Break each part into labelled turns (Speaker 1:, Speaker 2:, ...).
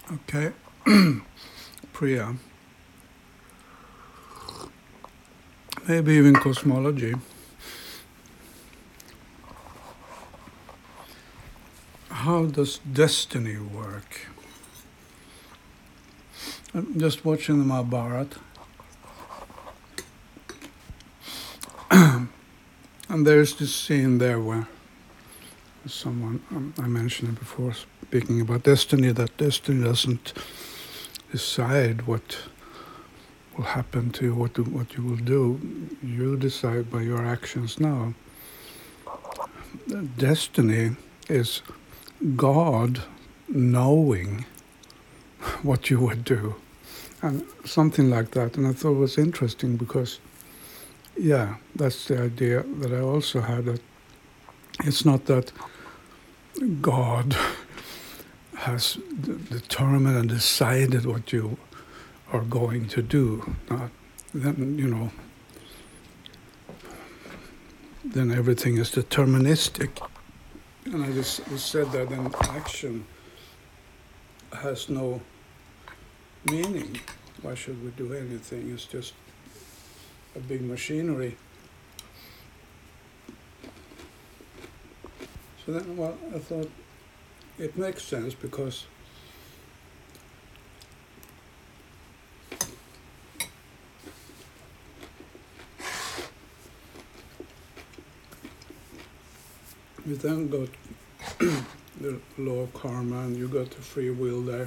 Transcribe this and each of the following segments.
Speaker 1: Okay, Priya, maybe even cosmology. How does destiny work? I'm just watching the Mahabharata, and there's this scene there where someone, I mentioned it before, speaking about destiny, that destiny doesn't decide what will happen to you, what you will do. You decide by your actions now. Destiny is God knowing what you would do, and something like that. And I thought it was interesting because, yeah, that's the idea that I also had, that it's not that God has determined and decided what you are going to do. Then, then everything is deterministic. And I just said that then action has no meaning. Why should we do anything? It's just a big machinery. So then, well, I thought it makes sense because you then got the law of karma and you got the free will there.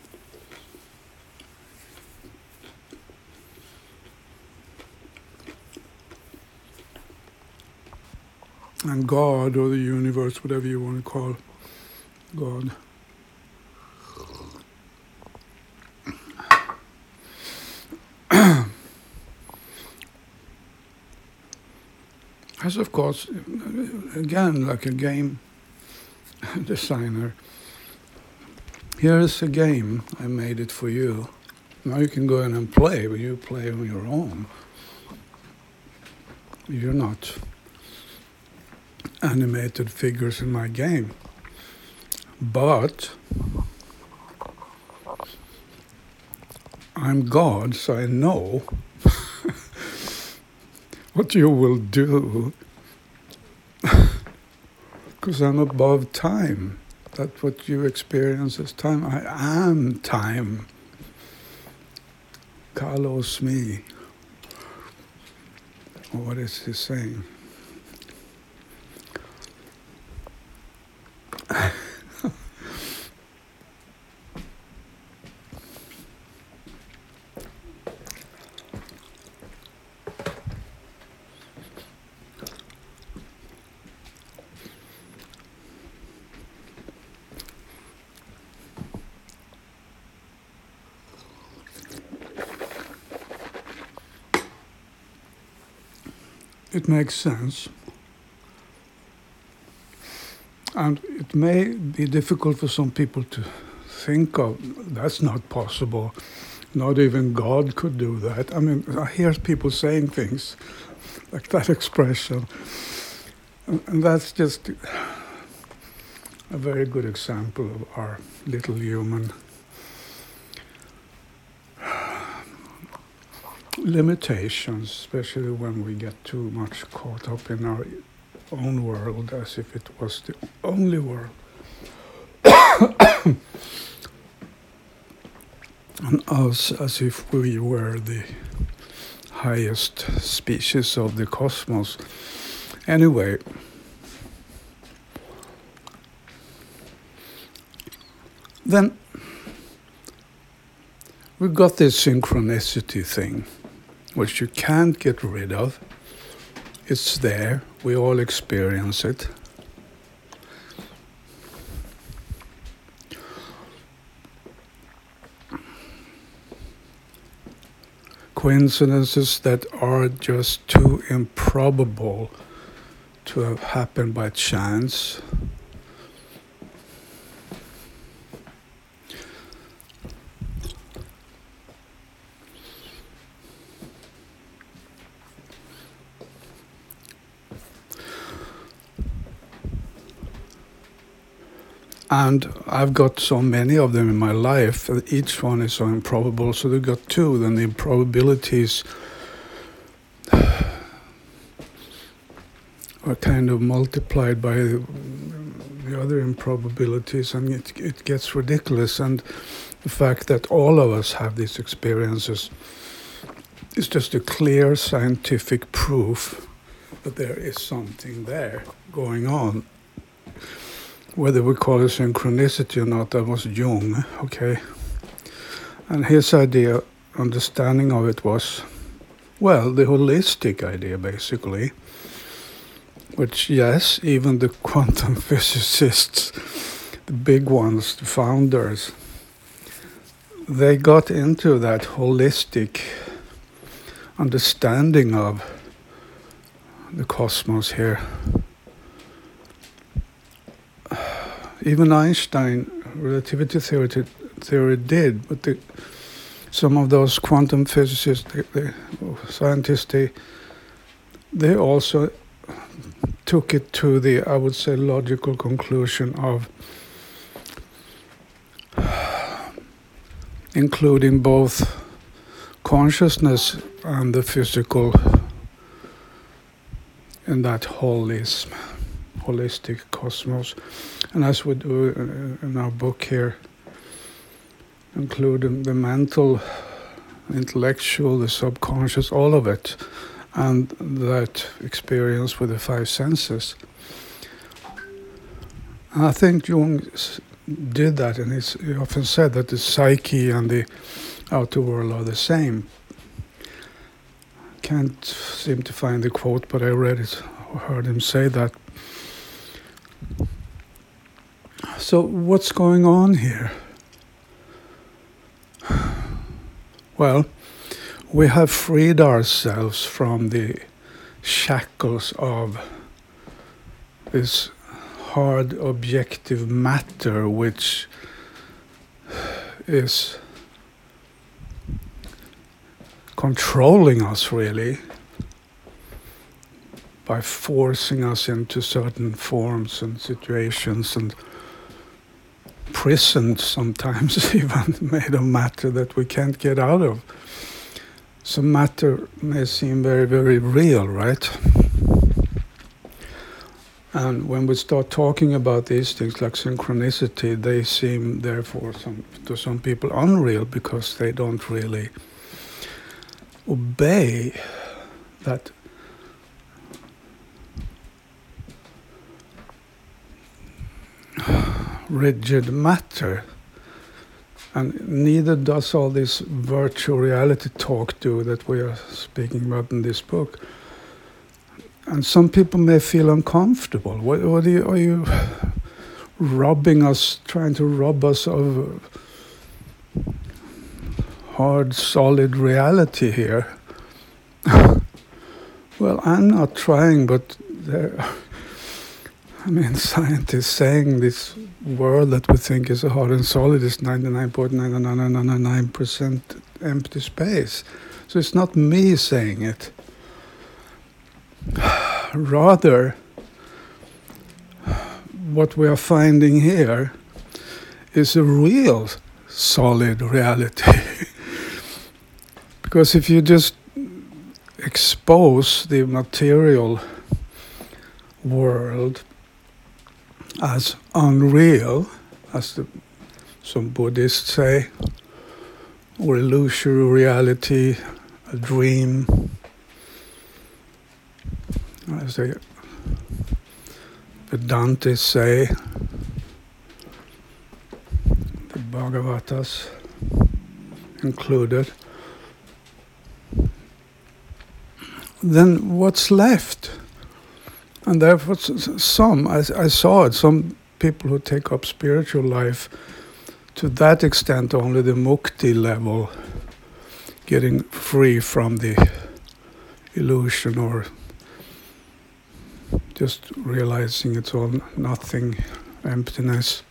Speaker 1: And God, or the universe, whatever you want to call God, has, of course, again, like a game designer, here's a game, I made it for you. Now you can go in and play, but you play on your own. You're not animated figures in my game. But I'm God, so I know what you will do, because I'm above time. That's what you experience as time. I am time. Kalos me. What is he saying? It makes sense. And it may be difficult for some people to think of, that's not possible. Not even God could do that. I mean, I hear people saying things like that expression. And that's just a very good example of our little human limitations, especially when we get too much caught up in our own world as if it was the only world. And us as if we were the highest species of the cosmos. Anyway, then we've got this synchronicity thing, which you can't get rid of. It's there, we all experience it. Coincidences that are just too improbable to have happened by chance. And I've got so many of them in my life, that each one is so improbable. So they've got two, then the improbabilities are kind of multiplied by the other improbabilities, and it gets ridiculous. And the fact that all of us have these experiences is just a clear scientific proof that there is something there going on. Whether we call it synchronicity or not, that was Jung, okay? And his idea, understanding of it was, well, the holistic idea, basically, which, yes, even the quantum physicists, the big ones, the founders, they got into that holistic understanding of the cosmos here. Even Einstein, relativity theory did, but some of those quantum physicists, the scientists, they also took it to the, I would say, logical conclusion of including both consciousness and the physical in that holistic cosmos. And as we do in our book here, include the mental, intellectual, the subconscious, all of it, and that experience with the five senses. And I think Jung did that, and he often said that the psyche and the outer world are the same. Can't seem to find the quote, but I read it, or heard him say that. So what's going on here? Well, we have freed ourselves from the shackles of this hard objective matter, which is controlling us, really, by forcing us into certain forms and situations, and prisoned sometimes even, made of matter that we can't get out of. So matter may seem very, very real, right? And when we start talking about these things like synchronicity, they seem therefore to some people unreal, because they don't really obey that rigid matter. And neither does all this virtual reality talk do that we are speaking about in this book. And some people may feel uncomfortable. What are you robbing us, trying to rob us of hard, solid reality here? Well, I'm not trying, but scientists saying this world that we think is hard and solid is 99.9999% empty space. So it's not me saying it. Rather, what we are finding here is a real solid reality. Because if you just expose the material world as unreal, as some Buddhists say, or illusory reality, a dream, as the Vedantists say, the Bhagavatas included, then what's left? And therefore I saw it, some people who take up spiritual life, to that extent only the mukti level, getting free from the illusion, or just realizing it's all nothing, emptiness.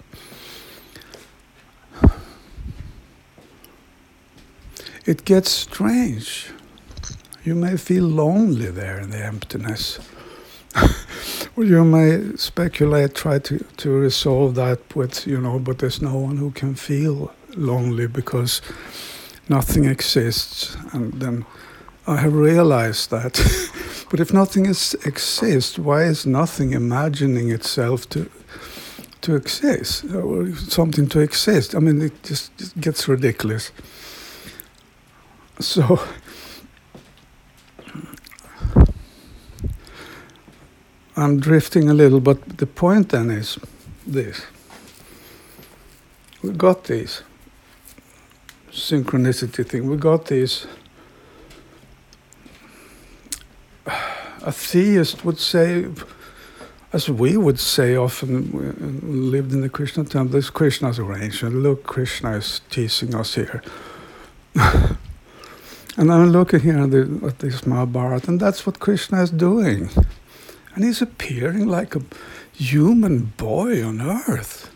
Speaker 1: It gets strange. You may feel lonely there in the emptiness. You may speculate, try to resolve that with, but there's no one who can feel lonely because nothing exists. And then I have realized that. But if nothing exists, why is nothing imagining itself to exist, or something to exist? I mean, it just gets ridiculous. So I'm drifting a little, but the point then is this. We got these synchronicity thing. We got these. A theist would say, as we would say often, we lived in the Krishna temple, this Krishna's arrangement. Look, Krishna is teasing us here. And I'm looking here at this Mahabharata, and that's what Krishna is doing. And he's appearing like a human boy on earth.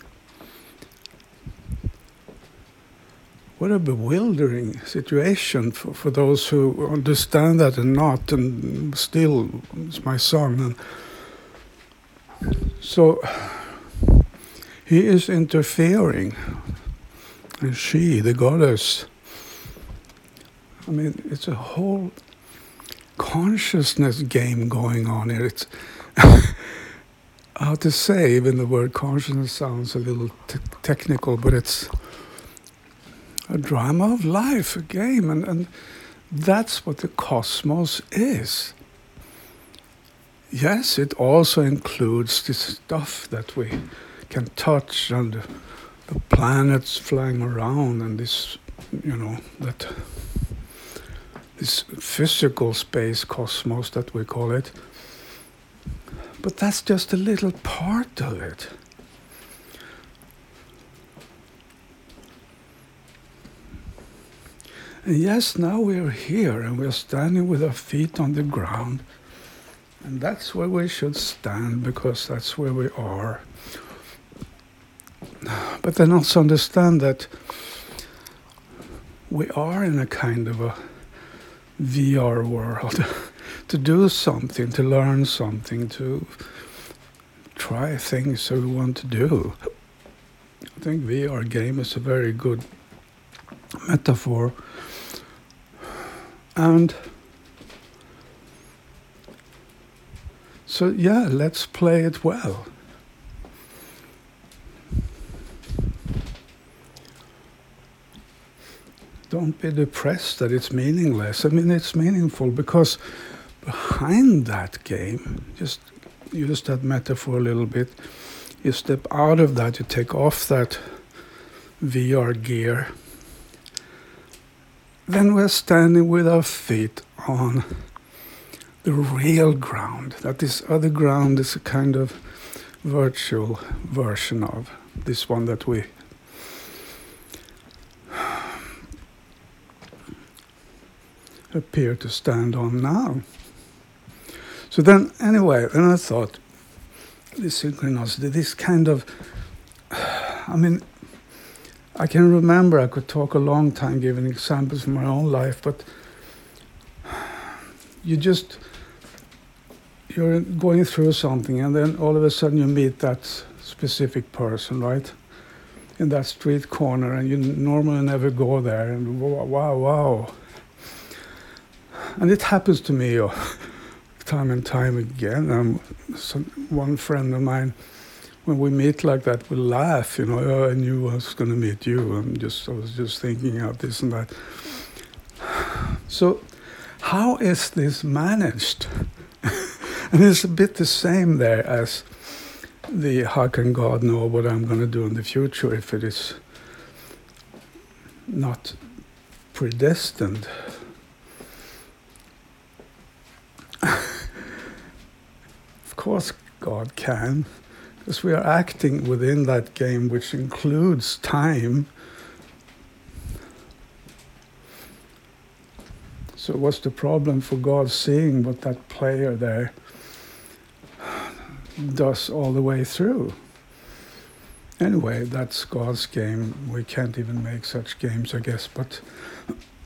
Speaker 1: What a bewildering situation for those who understand that and not, and still, it's my son. And so he is interfering, and she, the goddess, I mean, it's a whole consciousness game going on here. It's how to say, even the word consciousness sounds a little technical, but it's a drama of life, a game, and that's what the cosmos is. Yes, it also includes this stuff that we can touch, and the planets flying around, and this, that this physical space cosmos that we call it. But that's just a little part of it. And yes, now we're here and we're standing with our feet on the ground. And that's where we should stand, because that's where we are. But then also understand that we are in a kind of a VR world. To do something, to learn something, to try things that we want to do. I think VR game is a very good metaphor. And so, yeah, let's play it well. Don't be depressed that it's meaningless. I mean, it's meaningful because behind that game, just use that metaphor a little bit, you step out of that, you take off that VR gear, then we're standing with our feet on the real ground. That this other ground is a kind of virtual version of this one that we appear to stand on now. So then, anyway, then I thought, this synchronicity, this kind of, I mean, I can remember I could talk a long time giving examples from my own life, but you're going through something, and then all of a sudden you meet that specific person, right? In that street corner, and you normally never go there, and wow. And it happens to me time and time again. One friend of mine, when we meet like that, we laugh, I knew I was going to meet you. I was just thinking out this and that. So how is this managed? And it's a bit the same there as the how can God know what I'm going to do in the future if it is not predestined? Of course God can, because we are acting within that game, which includes time. So what's the problem for God seeing what that player there does all the way through? Anyway, that's God's game. We can't even make such games, I guess. But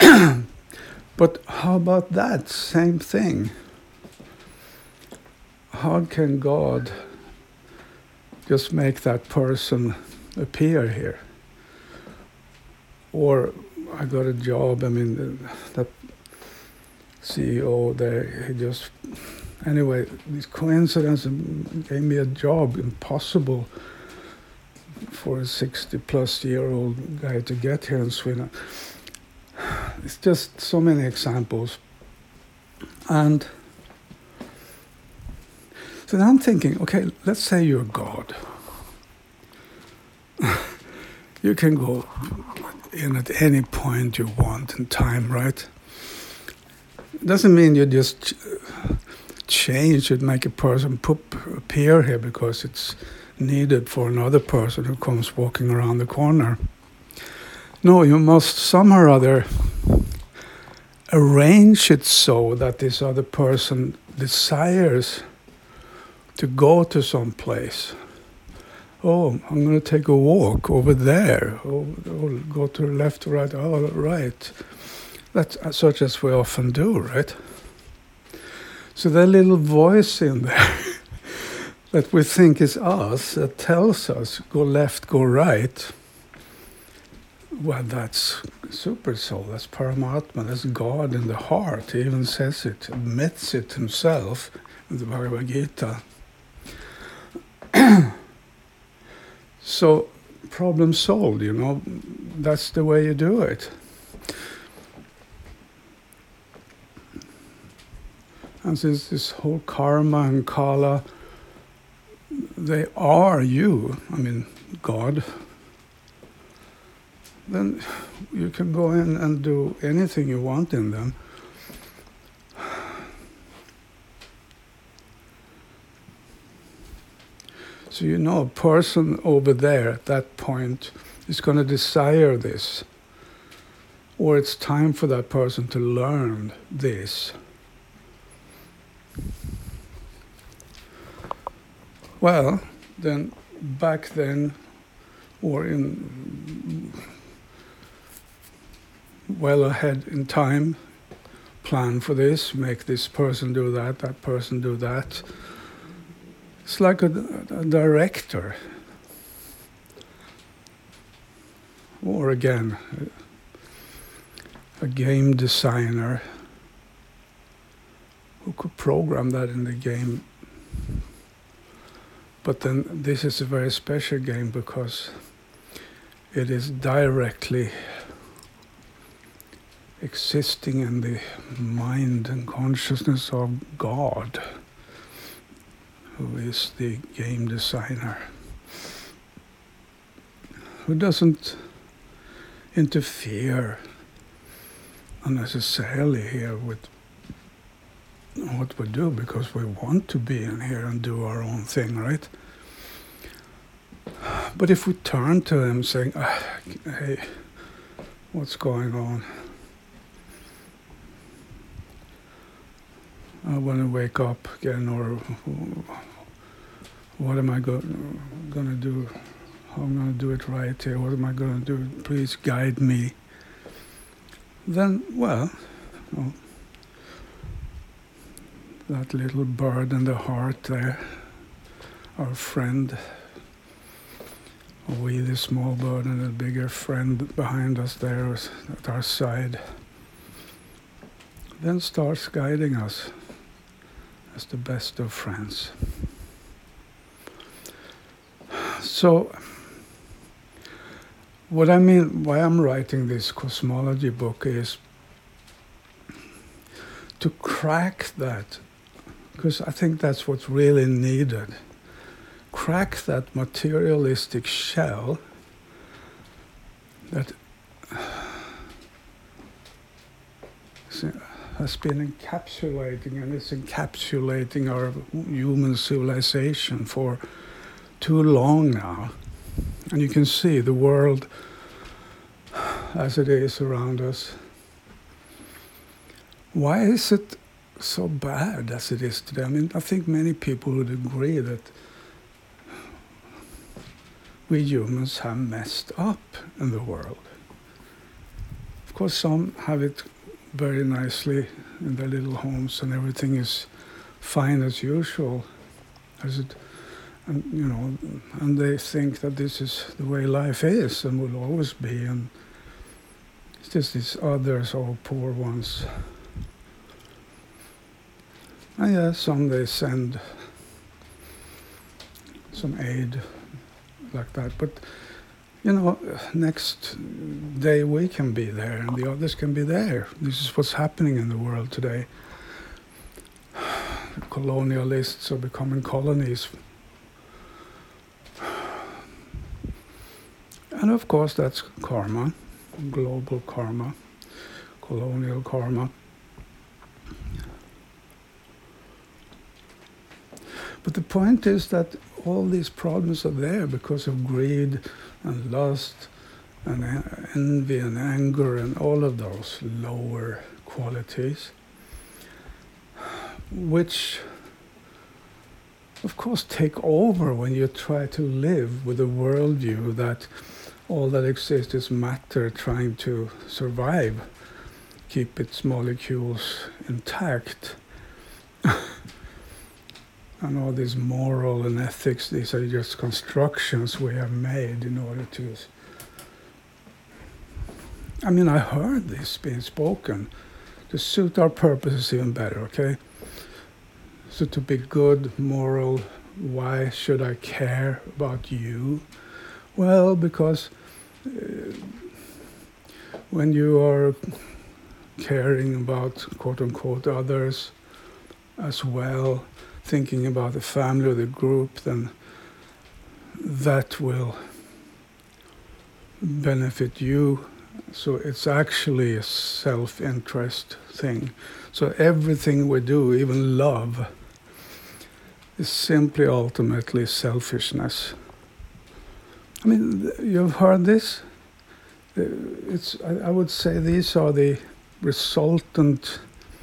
Speaker 1: but how about that? Same thing. how can God just make that person appear here? Or I got a job, that CEO there, he just, anyway, this coincidence gave me a job, impossible for a 60-plus-year-old guy to get here in Sweden. It's just so many examples. And so then I'm thinking, okay, let's say you're God. You can go in at any point you want in time, right? It doesn't mean you just change it, make a person appear here because it's needed for another person who comes walking around the corner. No, you must somehow or other arrange it so that this other person desires to go to some place. Oh, I'm going to take a walk over there. Oh, go to the left or right. Oh, right. That's such as we often do, right? So that little voice in there that we think is us, that tells us, go left, go right. Well, that's Super Soul, that's Paramatma, that's God in the heart. He even says it, admits it himself in the Bhagavad Gita. So, problem solved, that's the way you do it. And since this whole karma and kala, they are you, God, then you can go in and do anything you want in them. So a person over there at that point is going to desire this. Or it's time for that person to learn this. Well, then back then, or well ahead in time, plan for this, make this person do that person do that. It's like a director. Or again, a game designer who could program that in the game. But then this is a very special game because it is directly existing in the mind and consciousness of God, who is the game designer, who doesn't interfere unnecessarily here with what we do because we want to be in here and do our own thing, right? But if we turn to him saying, hey, what's going on? I want to wake up again, or what am I going to do? How am I going to do it right here? What am I going to do? Please guide me. Then, that little bird in the heart there, our friend, we the small bird and the bigger friend behind us there at our side, then starts guiding us as the best of friends. So, what I mean, why I'm writing this cosmology book is to crack that, because I think that's what's really needed. Crack that materialistic shell that has been encapsulating, and it's encapsulating our human civilization for too long now. And you can see the world as it is around us. Why is it so bad as it is today? I think many people would agree that we humans have messed up in the world. Of course, some have it very nicely in their little homes and everything is fine as usual. As it, and and they think that this is the way life is and will always be, and it's just these others, all poor ones. And yeah, some they send some aid like that, but next day we can be there and the others can be there. This is what's happening in the world today. The colonialists are becoming colonies. And of course that's karma, global karma, colonial karma. But the point is that all these problems are there because of greed and lust and envy and anger and all of those lower qualities, which of course take over when you try to live with a worldview that all that exists is matter trying to survive, keep its molecules intact. And all these moral and ethics, these are just constructions we have made in order to... I heard this being spoken to suit our purposes even better, okay? So to be good, moral, why should I care about you? Well, because when you are caring about, quote-unquote, others as well, thinking about the family or the group, then that will benefit you. So it's actually a self-interest thing. So everything we do, even love, is simply ultimately selfishness. You've heard this? I would say these are the resultant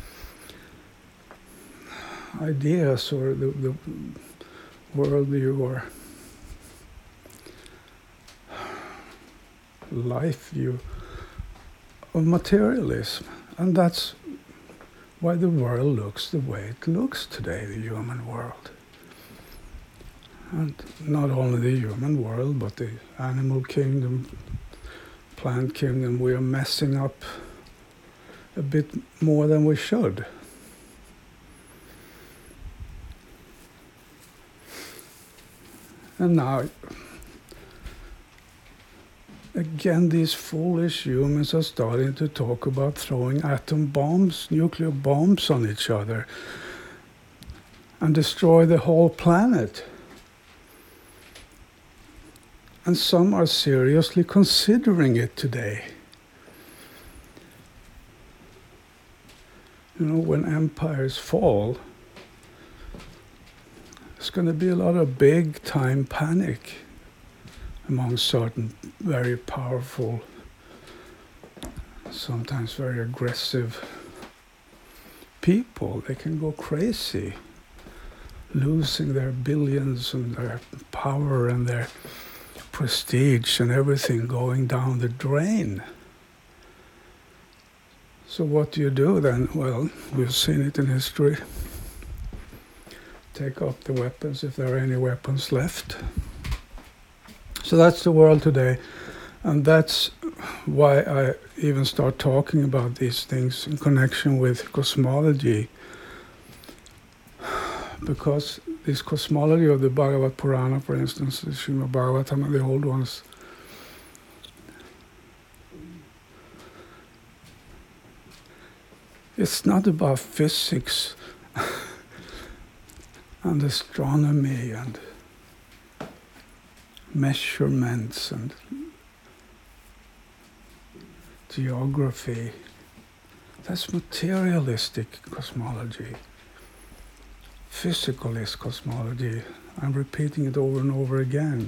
Speaker 1: ideas or the worldview or life view of materialism. And that's why the world looks the way it looks today, the human world. And not only the human world, but the animal kingdom, plant kingdom, we are messing up a bit more than we should. And now, again, these foolish humans are starting to talk about throwing atom bombs, nuclear bombs on each other and destroy the whole planet. And some are seriously considering it today. When empires fall, there's going to be a lot of big-time panic among certain very powerful, sometimes very aggressive people. They can go crazy, losing their billions and their power and their prestige and everything going down the drain. So what do you do then? Well, we've seen it in history. Take up the weapons if there are any weapons left. So that's the world today. And that's why I even start talking about these things in connection with cosmology. Because this cosmology of the Bhagavad Purana, for instance, the Srimad Bhagavatam, the old ones, it's not about physics and astronomy and measurements and geography. That's materialistic cosmology. Physicalist cosmology. I'm repeating it over and over again.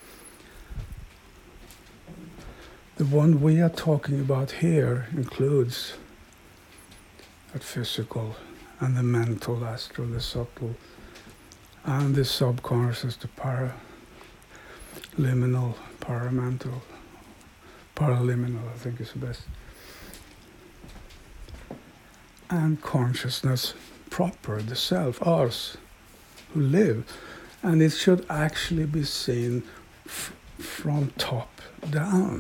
Speaker 1: The one we are talking about here includes that physical and the mental, astral, the subtle, and the subconscious, the paraliminal, paramental, paraliminal, I think is the best. And consciousness proper, the self, us, who live. And it should actually be seen from top down.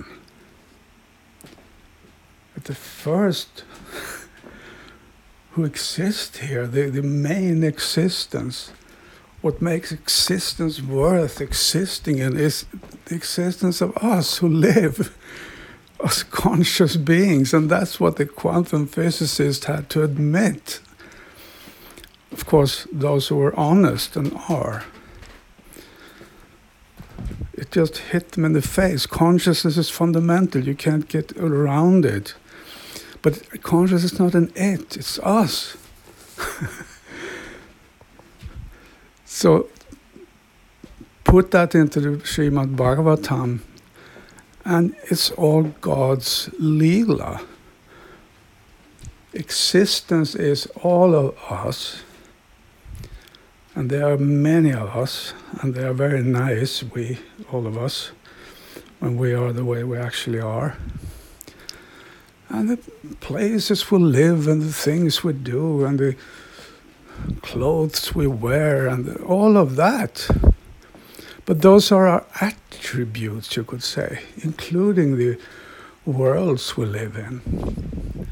Speaker 1: But the first who exist here, the main existence, what makes existence worth existing in is the existence of us who live as conscious beings, and that's what the quantum physicists had to admit. Of course, those who are honest and are. It just hit them in the face. Consciousness is fundamental. You can't get around it. But consciousness is not an it, it's us. So put that into the Srimad Bhagavatam, and it's all God's Leela. Existence is all of us, and there are many of us, and they are very nice, all of us, when we are the way we actually are. And the places we live, and the things we do, and the clothes we wear, and all of that. But those are our attributes, you could say, including the worlds we live in.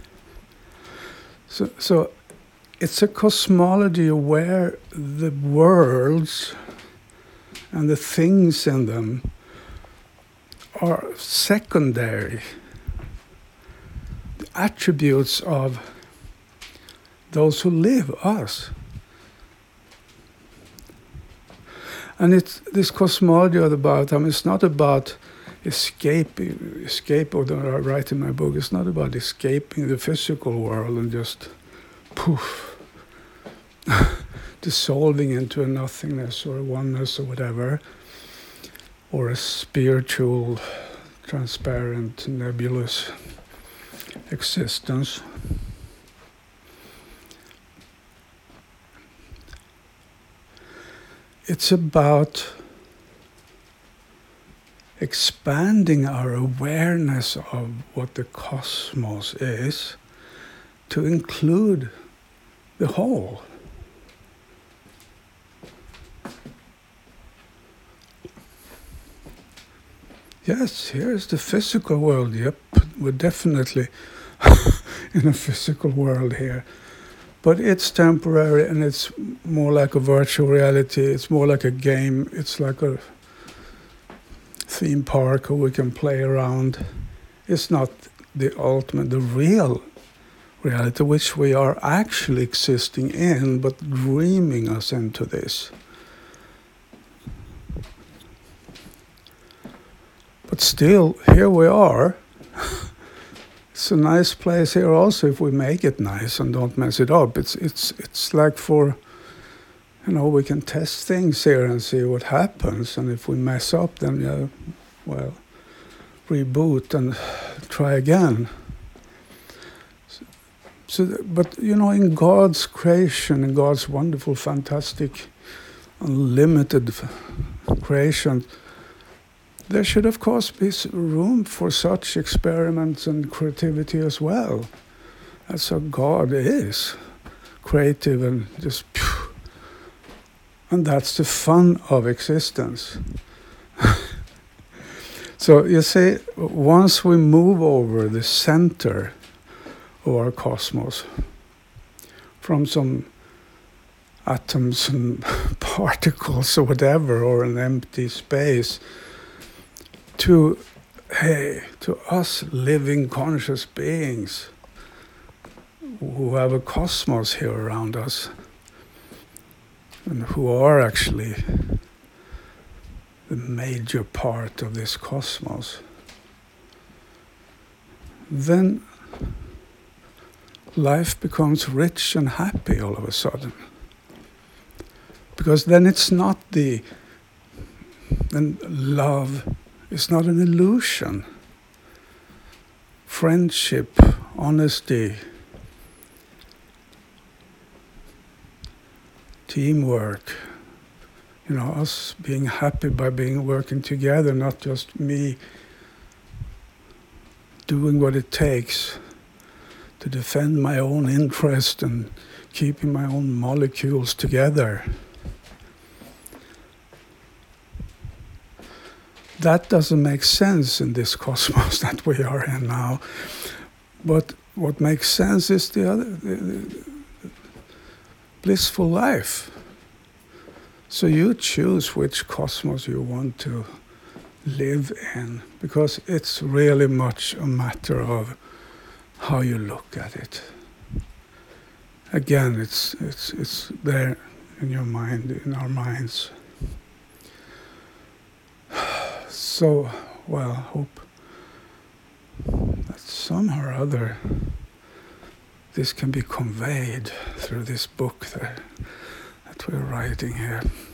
Speaker 1: So it's a cosmology where the worlds and the things in them are secondary. The attributes of those who live, us. And it's this cosmology of the Bhagavatam, it's not about escape, or that I write in my book, it's not about escaping the physical world and just poof, dissolving into a nothingness or a oneness or whatever, or a spiritual, transparent, nebulous existence. It's about expanding our awareness of what the cosmos is to include the whole. Yes, here's the physical world. Yep, we're definitely in a physical world here. But it's temporary, and it's more like a virtual reality. It's more like a game. It's like a theme park where we can play around. It's not the ultimate, the real reality, which we are actually existing in, but dreaming us into this. But still, here we are. It's a nice place here also if we make it nice and don't mess it up. It's like for, we can test things here and see what happens. And if we mess up, then, reboot and try again. But in God's creation, in God's wonderful, fantastic, unlimited creation, there should, of course, be room for such experiments and creativity as well. That's how God is, creative and just phew. And that's the fun of existence. So you see, once we move over the center of our cosmos, from some atoms and particles or whatever, or an empty space, to us living conscious beings who have a cosmos here around us and who are actually the major part of this cosmos, then life becomes rich and happy all of a sudden. Because then it's not then love is not an illusion. Friendship, honesty, teamwork, us being happy by working together, not just me doing what it takes to defend my own interest and keeping my own molecules together. that doesn't make sense in this cosmos that we are in now. But what makes sense is the blissful life. So you choose which cosmos you want to live in, because it's really much a matter of how you look at it. Again, it's there in your mind, in our minds. So, well, I hope that somehow or other this can be conveyed through this book that we're writing here.